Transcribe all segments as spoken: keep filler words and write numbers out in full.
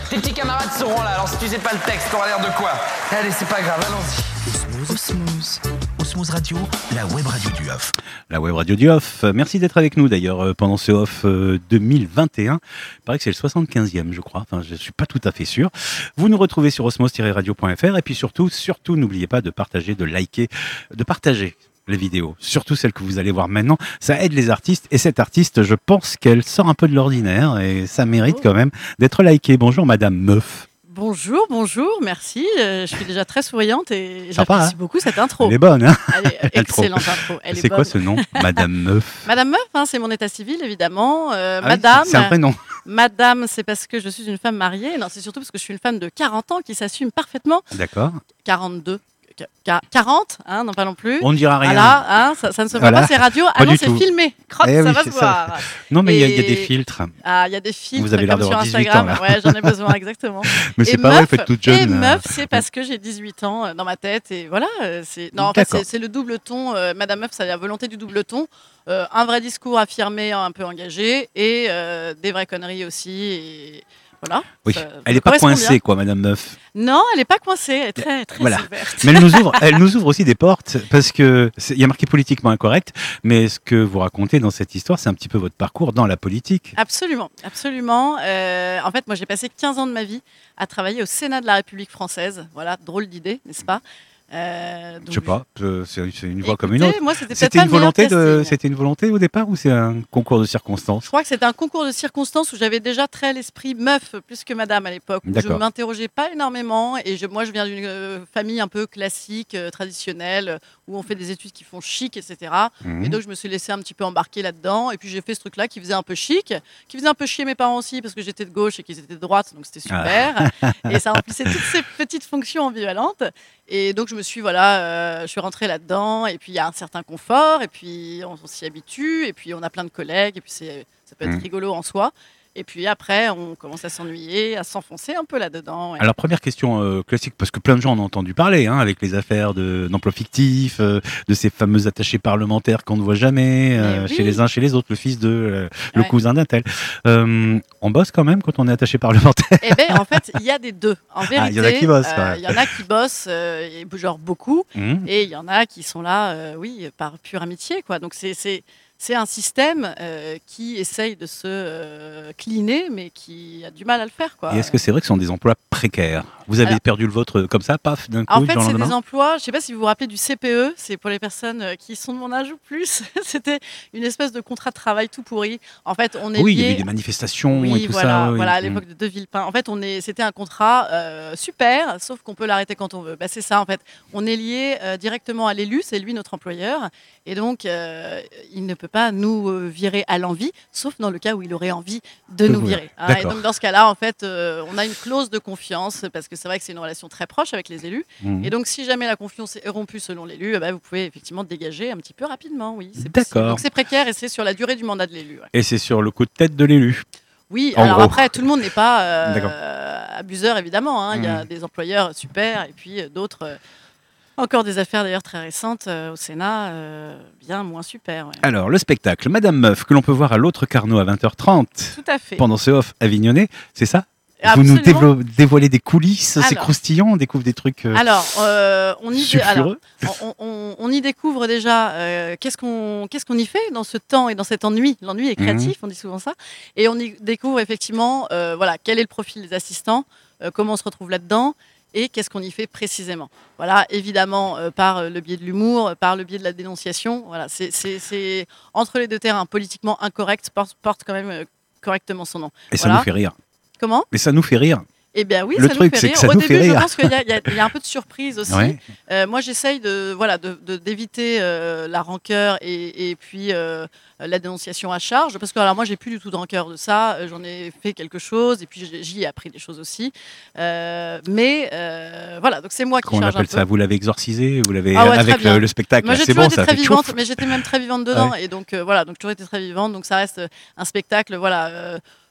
Tes petits camarades seront là, alors si tu sais pas le texte, t'auras l'air de quoi? Allez, c'est pas grave, allons-y. Osmose, Osmose, Osmose Radio, la web radio du off. La web radio du off. Merci d'être avec nous d'ailleurs pendant ce off deux mille vingt et un. Il paraît que c'est le soixante-quinzième, je crois. Enfin, je suis pas tout à fait sûr. Vous nous retrouvez sur osmose tiret radio point f r et puis surtout, surtout, n'oubliez pas de partager, de liker, de partager les vidéos, surtout celles que vous allez voir maintenant. Ça aide les artistes et cette artiste, je pense qu'elle sort un peu de l'ordinaire et ça mérite quand même d'être likée. Bonjour Madame Meuf. Bonjour, bonjour, merci. Euh, je suis déjà très souriante et Sympa, j'apprécie hein, beaucoup cette intro. Elle est bonne, hein? Elle est excellente intro. Elle est C'est quoi bonne. ce nom, Madame Meuf? Madame Meuf, hein, c'est mon état civil évidemment. Euh, Ah oui, Madame. c'est un vrai nom. Madame, c'est parce que je suis une femme mariée. Non, c'est surtout parce que je suis une femme de quarante ans qui s'assume parfaitement. D'accord. quarante-deux. quarante, hein, non pas non plus. On ne dira rien. Voilà, hein, ça, ça ne se voit Voilà. pas, c'est radio. Ah Pas non, du c'est tout. filmé. Crotte, Eh ça oui, va c'est se ça. voir. Non, mais il y, a- il y a Et- des filtres. Ah, il y a des filtres Vous avez l'air comme sur d'avoir dix-huit Instagram. ans, là. Ouais, j'en ai besoin, exactement. Mais c'est Et pas vrai, meuf, vous êtes toute jeune. Et là. meuf, c'est parce que j'ai dix-huit ans euh, dans ma tête. Et voilà, euh, c'est... Non, en fait, D'accord. c'est, c'est le double ton. euh, Madame Meuf, c'est la volonté du double ton. Euh, un vrai discours affirmé, un peu engagé. Et euh, des vraies conneries aussi. Et voilà. Oui, Ça- elle ça n'est pas correspond coincée, bien. quoi, Madame Meuf. Non, elle n'est pas coincée. Elle est très, très Voilà. ouverte. Mais elle nous ouvre, elle nous ouvre aussi des portes parce que c'est- il y a marqué politiquement incorrect, mais ce que vous racontez dans cette histoire, c'est un petit peu votre parcours dans la politique. Absolument, absolument. Euh, en fait, moi, j'ai passé quinze ans de ma vie à travailler au Sénat de la République française. Voilà, drôle d'idée, n'est-ce pas? Euh, donc, Je sais pas, euh, c'est c'est une voie écoutez, comme une autre. Moi, c'était, peut-être C'était pas une le meilleur volonté de, casting. c'était une volonté au départ ou c'est un concours de circonstances? Je crois que c'était un concours de circonstances où j'avais déjà très l'esprit meuf plus que madame à l'époque. Où je D'accord. ne m'interrogeais pas énormément. Et je, moi, je viens d'une euh, famille un peu classique, euh, traditionnelle, euh, où on fait des études qui font chic, et cetera. Mhm. Et donc, je me suis laissée un petit peu embarquer là-dedans. Et puis, j'ai fait ce truc-là qui faisait un peu chic, qui faisait un peu chier mes parents aussi, parce que j'étais de gauche et qu'ils étaient de droite. Donc, c'était super. Et ça remplissait toutes ces petites fonctions ambivalentes. Et donc, je me suis, voilà, euh, je suis rentrée là-dedans. Et puis, il y a un certain confort. Et puis, on, on s'y habitue. Et puis, on a plein de collègues. Et puis, c'est, ça peut être Mhm. rigolo en soi. Et puis après, on commence à s'ennuyer, à s'enfoncer un peu là-dedans. ouais. Alors première question euh, classique, parce que plein de gens en ont entendu parler, hein, avec les affaires de, d'emploi fictif, euh, de ces fameux attachés parlementaires qu'on ne voit jamais, euh, Mais oui. chez les uns, chez les autres, le fils de, euh, le Ouais. cousin d'un tel. Euh, on bosse quand même quand on est attaché parlementaire. Eh bien, en fait, il y a des deux. En vérité, Ah, il y en a qui bossent, euh, quand même. il y en a qui bossent, euh, et genre beaucoup. Mhm. Et il y en a qui sont là, euh, oui, par pure amitié, quoi. Donc c'est c'est c'est un système euh, qui essaye de se euh, cleaner, mais qui a du mal à le faire, quoi. Et est-ce que c'est vrai que ce sont des emplois précaires? Vous avez Alors- perdu le vôtre comme ça, paf, d'un coup, En du fait, jour au c'est des lendemain? emplois, je ne sais pas si vous vous rappelez du C P E, c'est pour les personnes euh, qui sont de mon âge ou plus. C'était une espèce de contrat de travail tout pourri. En fait, on est Oui, il y a lié... eu des manifestations Oui, et tout voilà, ça. oui. voilà, à Mhm. l'époque de De Villepin. En fait, on est, c'était un contrat euh, super, sauf qu'on peut l'arrêter quand on veut. Bah, c'est ça, en fait. On est lié euh, directement à l'élu, c'est lui notre employeur, et donc euh, il ne peut pas nous euh, virer à l'envie, sauf dans le cas où il aurait envie de, De nous vous virer. hein. Et D'accord. donc dans ce cas-là, en fait, euh, on a une clause de confiance parce que c'est vrai que c'est une relation très proche avec les élus. Mhm. Et donc, si jamais la confiance est rompue selon l'élu, eh ben, vous pouvez effectivement dégager un petit peu rapidement. Oui, c'est D'accord. possible. Donc c'est précaire et c'est sur la durée du mandat de l'élu. ouais. Et c'est sur le coup de tête de l'élu. Oui, En alors gros. après, tout le monde n'est pas euh, D'accord. abuseur, évidemment. hein. Il y a Mhm. des employeurs super et puis euh, d'autres. euh, encore des affaires d'ailleurs très récentes euh, au Sénat, euh, bien moins super. ouais. Alors, le spectacle Madame Meuf, que l'on peut voir à l'autre Carnot à vingt heures trente, Tout à fait. pendant ce off avignonnais, c'est ça? Vous nous Absolument. dévo- dévoilez des coulisses, c'est Alors. croustillant, on découvre des trucs euh, Alors, euh, on, y dé- alors, sulfureux. on, on- on y découvre déjà euh, qu'est-ce qu'on qu'est-ce qu'on y fait dans ce temps et dans cet ennui. L'ennui est créatif, on dit souvent ça. Et on y découvre effectivement euh, voilà, quel est le profil des assistants, euh, comment on se retrouve là-dedans et qu'est-ce qu'on y fait précisément. Voilà, évidemment, euh, par le biais de l'humour, par le biais de la dénonciation. Voilà, c'est, c'est, c'est entre les deux terrains, politiquement incorrect, porte, porte quand même euh, correctement son nom. Et ça voilà. nous fait rire. Comment ? Mais ça nous fait rire. Eh bien oui, Le ça truc, nous fait c'est rire. que ça Au nous début, fait je rire. pense qu'il y a, il y a- il y a un peu de surprise aussi. Ouais. Euh, moi, j'essaye de, voilà, de, de- d'éviter euh, la rancœur et, et puis euh, la dénonciation à charge. Parce que alors, moi, j'ai plus du tout de rancœur de ça. Euh, J'en ai fait quelque chose et puis j'ai- j'y ai appris des choses aussi. Euh, mais euh, voilà, donc c'est moi qui Qu'on charge un appelle peu. ça, vous l'avez exorcisé, vous l'avez Ah ouais, très avec bien. le, le spectacle. Moi, là, j'ai c'est toujours bon, été ça très fait vivante, chouf. mais j'étais même très vivante dedans. Et donc, euh, voilà, donc j'ai toujours été très vivante. Donc, ça reste euh, un spectacle, voilà, euh,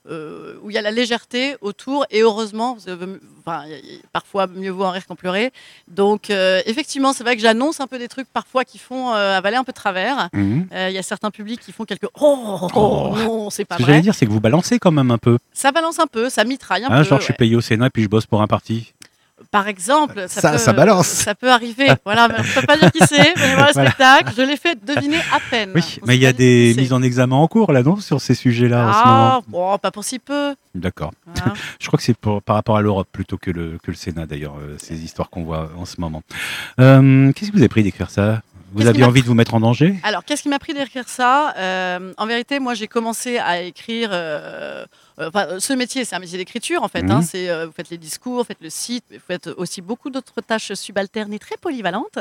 euh, où il y a la légèreté autour, et heureusement, parce que, enfin, y a- y a- parfois mieux vaut en rire qu'en pleurer. Donc euh, effectivement, c'est vrai que j'annonce un peu des trucs parfois qui font euh, avaler un peu de travers. Il Mhm. euh, y a certains publics qui font quelques oh, oh, Oh. non, c'est pas Ce que j'allais vrai. dire, c'est que vous balancez quand même un peu. Ça balance un peu, ça mitraille un Hein, peu. genre, je suis ouais. payé au Sénat et puis je bosse pour un parti. Par exemple, ça, Ça- peut, ça balance. ça peut arriver. Voilà, mais on ne peut pas dire qui c'est, mais voilà le Voilà. spectacle, je l'ai fait deviner à peine. Oui, On mais sait il y a pas du tout qui des c'est. mises en examen en cours, là, non, sur ces sujets-là en ce Ah, moment. bon, pas pour si peu. D'accord. Voilà. Je crois que c'est pour- par rapport à l'Europe plutôt que le, que le Sénat, d'ailleurs, euh, ces histoires qu'on voit en ce moment. Euh, Qu'est-ce que vous avez pris d'écrire ça? Vous Qu'est-ce qui aviez m'a envie de vous mettre en danger? Alors, qu'est-ce qui m'a pris d'écrire ça? Euh, En vérité, moi, j'ai commencé à écrire. euh, euh, enfin, ce métier, c'est un métier d'écriture, en fait. Mhm. hein. C'est, euh, vous faites les discours, vous faites le site, mais vous faites aussi beaucoup d'autres tâches subalternes et très polyvalentes,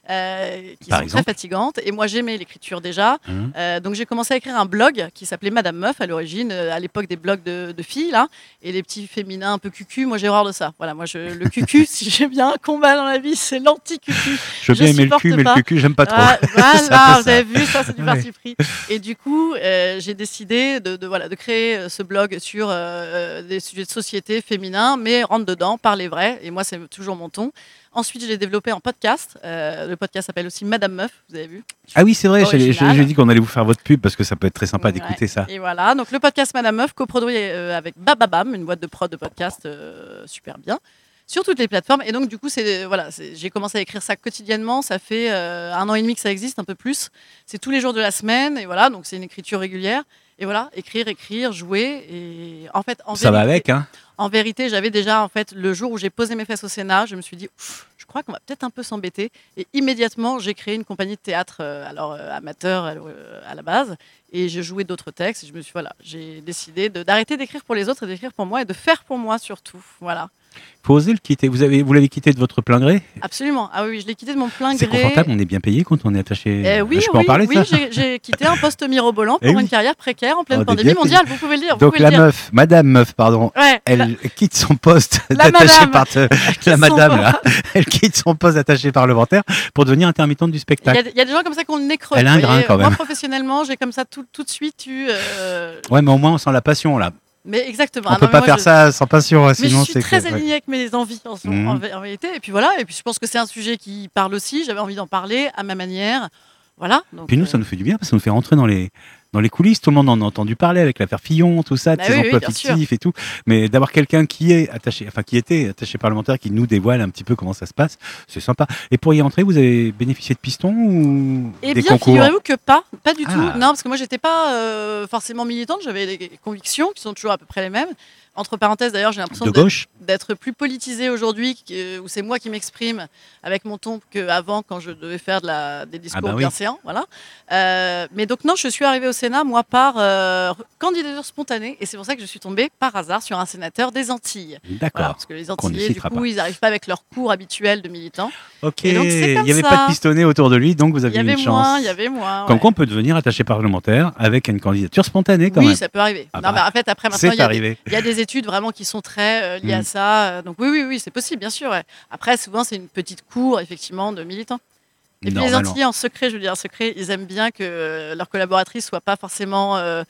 euh, qui Par sont exemple très fatigantes. Et moi, j'aimais l'écriture déjà. Mhm. Euh, donc, j'ai commencé à écrire un blog qui s'appelait Madame Meuf, à l'origine, euh, à l'époque des blogs de, de filles, là. Et les petits féminins un peu cucu, moi, j'ai horreur de ça. Voilà, moi, je, le cucu, si j'ai bien un combat dans la vie, c'est l'anti-cucu. Je veux je bien aimer le supporte cul, mais pas. le cucu, j'aime pas trop. Ah, C'est un peu voilà, ça. vous avez vu, ça c'est du Ouais. parti pris. Et du coup, euh, j'ai décidé de, de, voilà, de créer euh, ce blog sur euh, des sujets de société féminins, mais rentre dedans, parler vrai. Et moi, c'est toujours mon ton. Ensuite, je l'ai développé en podcast. Euh, le podcast s'appelle aussi Madame Meuf, vous avez vu. Ah oui, c'est vrai, j'ai Original. j'ai dit qu'on allait vous faire votre pub parce que ça peut être très sympa Ouais. d'écouter ça. Et voilà, donc le podcast Madame Meuf, coproduit euh, avec Bababam, une boîte de prod de podcast euh, super bien, sur toutes les plateformes. Et donc, du coup, c'est voilà, c'est- j'ai commencé à écrire ça quotidiennement. Ça fait euh, un an et demi que ça existe, un peu plus. C'est tous les jours de la semaine. Et voilà, donc c'est une écriture régulière. Et voilà, écrire, écrire, jouer. Et en fait, en Ça va vérité, avec, hein? en vérité, j'avais déjà, en fait, le jour où j'ai posé mes fesses au Sénat, je me suis dit, Ouf, je crois qu'on va peut-être un peu s'embêter. Et immédiatement, j'ai créé une compagnie de théâtre, euh, alors euh, amateur euh, à la base, et j'ai joué d'autres textes. Et je me suis, voilà, j'ai décidé de- d'arrêter d'écrire pour les autres et d'écrire pour moi et de faire pour moi surtout. Voilà, Faut oser le quitter. Vous avez, vous l'avez quitté de votre plein gré? absolument. Ah oui, oui, je l'ai quitté de mon plein C'est gré. confortable, on est bien payé quand on est attaché. Eh oui, Je peux oui, en parler de oui, ça? j'ai- j'ai quitté un poste mirobolant pour Eh une oui. carrière précaire en pleine Oh, on est pandémie bien mondiale. Vous pouvez le dire. Vous Donc pouvez la le dire. meuf, Madame Meuf, pardon, Ouais, elle la- quitte son poste La d'attaché madame. par la son madame poste. là, elle quitte son poste d'attaché parlementaire pour devenir intermittente du Il y, spectacle. a, il y a des gens comme ça qui ont le nez creux. Elle a un vous grain, voyez. quand Moi, même. professionnellement, j'ai comme ça tout, tout de suite eu. euh, Ouais, mais au moins on sent la passion là. Mais exactement. On Ah peut non, pas mais moi, faire je- ça sans passion, Mais sinon je suis c'est très que- ouais. alignée avec mes envies en, ce- Mhm. en vé- en vérité. Et puis voilà. Et puis je pense que c'est un sujet qui parle aussi. J'avais envie d'en parler à ma manière. Voilà. Donc, Puis nous, euh, ça nous fait du bien parce que ça nous fait rentrer dans les dans les coulisses. Tout le monde en a entendu parler avec l'affaire Fillon, tout ça, de Bah ces oui, oui, emplois bien sûr. fictifs et tout. Mais d'avoir quelqu'un qui est attaché, enfin qui était attaché parlementaire, qui nous dévoile un petit peu comment ça se passe, c'est sympa. Et pour y entrer, vous avez bénéficié de pistons ou Eh des bien, concours? figurez-vous que pas, pas du Ah. tout. Non, parce que moi, j'étais pas euh, forcément militante. J'avais des convictions qui sont toujours à peu près les mêmes. Entre parenthèses, d'ailleurs, j'ai l'impression De de- gauche? d'être plus politisée aujourd'hui, que- où c'est moi qui m'exprime avec mon ton qu'avant, quand je devais faire de la, des discours bah oui. bienséants. Voilà. Euh, mais donc, non, je suis arrivée au Sénat, moi, par euh, candidature spontanée. Et c'est pour ça que je suis tombée par hasard sur un sénateur des Antilles. D'accord. Voilà, parce que les Qu'on ne Antillais, du citera coup, pas. ils n'arrivent pas avec leur cours habituel de militants. Ok. Et donc, c'est Il comme n'y avait ça. pas de pistonné autour de lui, donc vous Il y aviez avait une chance. moins, il y avait moins. Comme ouais. quoi on peut devenir attaché parlementaire avec une candidature spontanée quand oui, même. ça peut arriver. Ah non, bah, mais en fait, après, maintenant, C'est il y, a des- arrivé. il y a des études vraiment qui sont très euh, liées Mm. à ça. euh, Donc, oui, oui, oui, c'est possible, bien sûr. ouais. Après, souvent, c'est une petite cour, effectivement, de militants. Et puis, les Normalement. Antillais, en secret, je veux dire, en secret, ils aiment bien que euh, leurs collaboratrices soient pas forcément euh,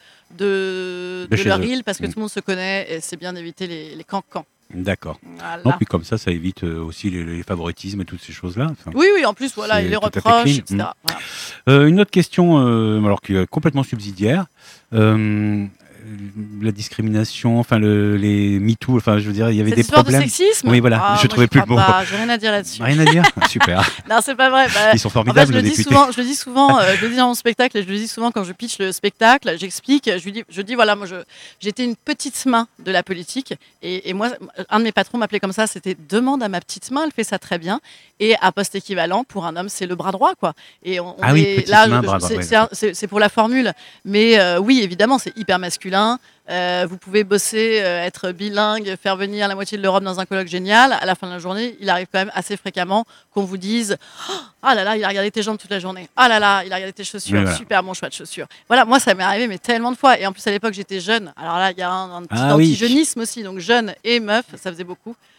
de, De de chez leur eux. île, parce que Mm. tout le monde se connaît et c'est bien d'éviter les, les cancans. D'accord. Voilà. Non, puis comme ça, ça évite euh, aussi les, les favoritismes et toutes ces choses-là. Enfin, Oui, oui, en plus, voilà, C'est et les tout à fait reproches, clean. et cetera. Voilà. Euh, une autre question, euh, alors qui est complètement subsidiaire. Euh, la discrimination, enfin le, les MeToo, enfin je veux dire, il y avait Cette des histoire problèmes. de sexisme. Oui, voilà, Ah, je moi, trouvais j'y plus le crois mot. pas, j'ai rien à dire là-dessus. Rien à dire. Super. Non, c'est pas vrai. Bah, Ils sont En fait, formidables, je le les dis députés. souvent, je le dis souvent, euh, je le dis dans mon spectacle et je le dis souvent quand je pitch le spectacle, j'explique, je lui dis, je dis voilà, moi, je, j'étais une petite main de la politique et, et moi, un de mes patrons m'appelait comme ça, c'était demande à ma petite main, elle fait ça très bien et à poste équivalent pour un homme, c'est le bras droit quoi. Et on, on Ah oui, est- petite là, main, je- bras droit, c'est, ouais, c'est un- c'est- c'est pour la formule, mais euh, oui, évidemment, c'est hyper masculin. Euh, vous pouvez bosser, euh, être bilingue, faire venir la moitié de l'Europe dans un colloque génial. À la fin de la journée, il arrive quand même assez fréquemment qu'on vous dise ah là là, il a regardé tes jambes toute la journée. Ah là là, il a regardé tes chaussures. Oui, voilà. Super bon choix de chaussures. Voilà, moi, ça m'est arrivé, mais tellement de fois. Et en plus, à l'époque, j'étais jeune. Alors là, il y a un, un petit Ah oui. anti-jeunisme aussi. Donc, jeune et meuf, ça faisait beaucoup.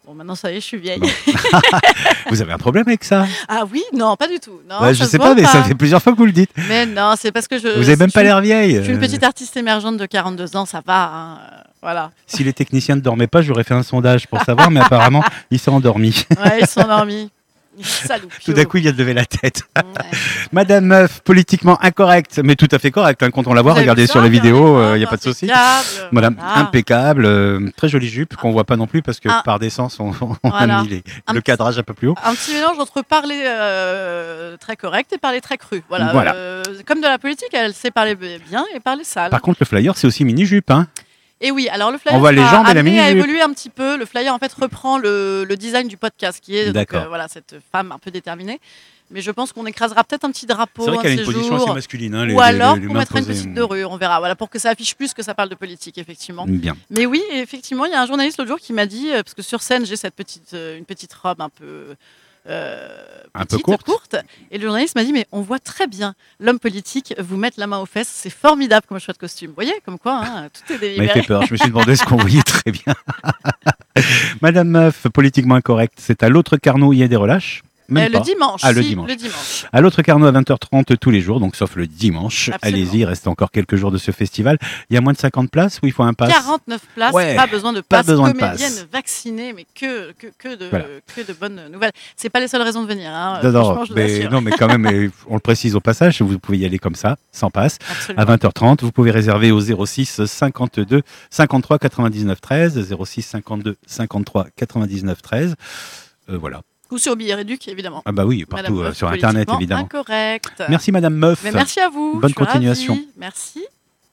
Bon, maintenant, ça y est, je suis vieille. Bon. Vous avez un problème avec ça? Ah oui, non, pas du tout. Non, Ouais, ça je se sais voit pas, mais ça fait plusieurs fois que vous le dites. Mais non, c'est parce que je. Vous avez même je pas suis- l'air vieille. Je suis une euh. petite artiste émergente de quarante-deux ans, ça va. Hein, euh, voilà. Si les techniciens ne dormaient pas, j'aurais fait un sondage pour savoir, mais apparemment, ils sont endormis. Ouais, ils sont endormis. Saloupio. Tout d'un coup, il a levé la tête. Ouais. Madame Meuf, politiquement incorrecte, mais tout à fait correcte. Hein, quand on la voit, Vous avez regardez vu sur ça, les vidéos, bien il n'y a pas de souci. impeccable, Madame, voilà. impeccable, euh, très jolie jupe qu'on voit pas non plus parce que Ah. par décence, on, on Voilà. a mis les- Un le petit- cadrage un peu plus haut. Un petit mélange entre parler euh, très correct et parler très cru. Voilà. Voilà. Euh, comme de la politique, elle sait parler bien et parler sale. Par contre, le flyer, c'est aussi mini-jupe. Hein. Et oui, alors le flyer On voit les sera jambes et la amené à mini-jupe. évoluer un petit peu. Le flyer en fait reprend le, le design du podcast, qui est donc, D'accord. euh, voilà cette femme un peu déterminée. Mais je pense qu'on écrasera peut-être un petit drapeau. C'est vrai un qu'elle a de une ces position jours. assez masculine. Hein, les- Ou les- alors les pour mains mettre une posées. petite dorure, on verra. Voilà, pour que ça affiche plus que ça parle de politique, effectivement. Bien. Mais oui, effectivement, il y a un journaliste l'autre jour qui m'a dit, euh, parce que sur scène j'ai cette petite, euh, une petite robe un peu, euh, Un peu petite, courte. et le journaliste m'a dit, mais on voit très bien l'homme politique vous mettre la main aux fesses, c'est formidable comme choix de costume. Vous voyez, comme quoi, hein, tout est m'a délibéré. fait peur. Je me suis demandé ce qu'on voyait très bien. Madame Meuf, politiquement incorrecte, c'est à l'autre Carnot, il y a des relâches. Même Euh, le pas. dimanche. Ah, le si, dimanche. Le dimanche. À l'autre Carnot à vingt heures trente tous les jours, donc sauf le dimanche. Absolument. Allez-y, il reste encore quelques jours de ce festival. Il y a moins de cinquante places ou il faut un pass? quarante-neuf places, Ouais, pas besoin de pas passe, besoin de comédienne passe. vaccinée, mais que, que, que, de, Voilà. que de bonnes nouvelles. C'est pas les seules raisons de venir. Hein. Non, non, Franchement, je vous mais, assure. non, mais quand même, et on le précise au passage, vous pouvez y aller comme ça, sans passe. Absolument. À vingt heures trente, vous pouvez réserver au zéro six cinquante-deux cinquante-trois quatre-vingt-dix-neuf treize, zéro six cinquante-deux cinquante-trois quatre-vingt-dix-neuf treize. Euh, voilà. Ou sur Billet Réduc, évidemment. Ah bah oui, partout Madame euh, Meuf, sur Internet, politiquement évidemment. Incorrect. Merci Madame Meuf. Mais merci à vous. Bonne je suis continuation. ravie. Merci.